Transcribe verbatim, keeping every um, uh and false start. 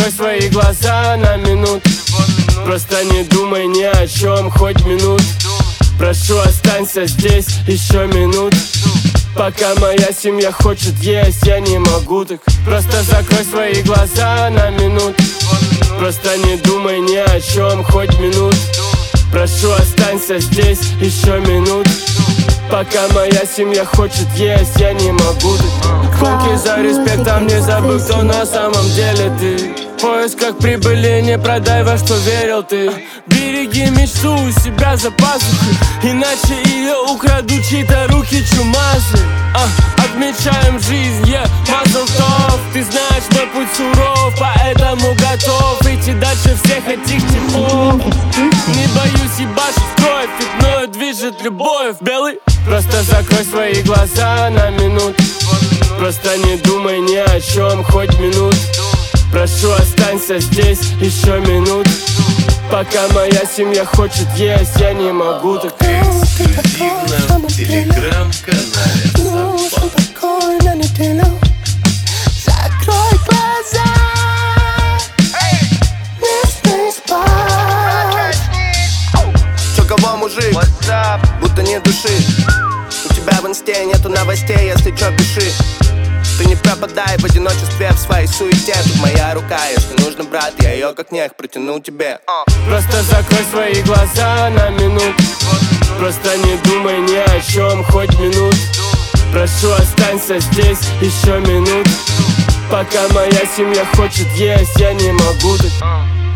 закрой свои глаза на минуту. Просто не думай ни о чем, хоть минут. Прошу, останься здесь еще минут. Пока моя семья хочет есть, я не могу так. Просто закрой свои глаза на минуту. Просто не думай ни о чем, хоть минут. Прошу, останься здесь еще минут. Пока моя семья хочет есть, я не могу так. Гонки за респектом, не забыл, кто на самом деле ты. В поисках прибыли, не продай, во что верил ты. Береги мечту у себя за пазухой, иначе ее украдут чьи-то руки чумазы. а, Отмечаем жизнь, yeah, mazel tov. Ты знаешь, мой путь суров, поэтому готов идти дальше всех этих типов. Не боюсь ебашить кровь, ведь мною движет любовь. Белый, просто закрой свои глаза на минуту. Просто не думай ни о чем, хоть минут. Прошу, останься здесь еще минут. Пока моя семья хочет есть, я не могу так. Эксклюзивно в телеграм-канале Сампа. Закрой глаза, не смей спать. Чё, кого, мужик? Будто нет души. У тебя в инсте нету новостей, если чё, пиши. Ты не пропадай в одиночестве в своей суете. Тут моя рука, если нужно, брат, я ее как нех протяну тебе. Просто закрой свои глаза на минуту. Просто не думай ни о чем, хоть минут. Прошу, останься здесь еще минут. Пока моя семья хочет есть, я не могу так.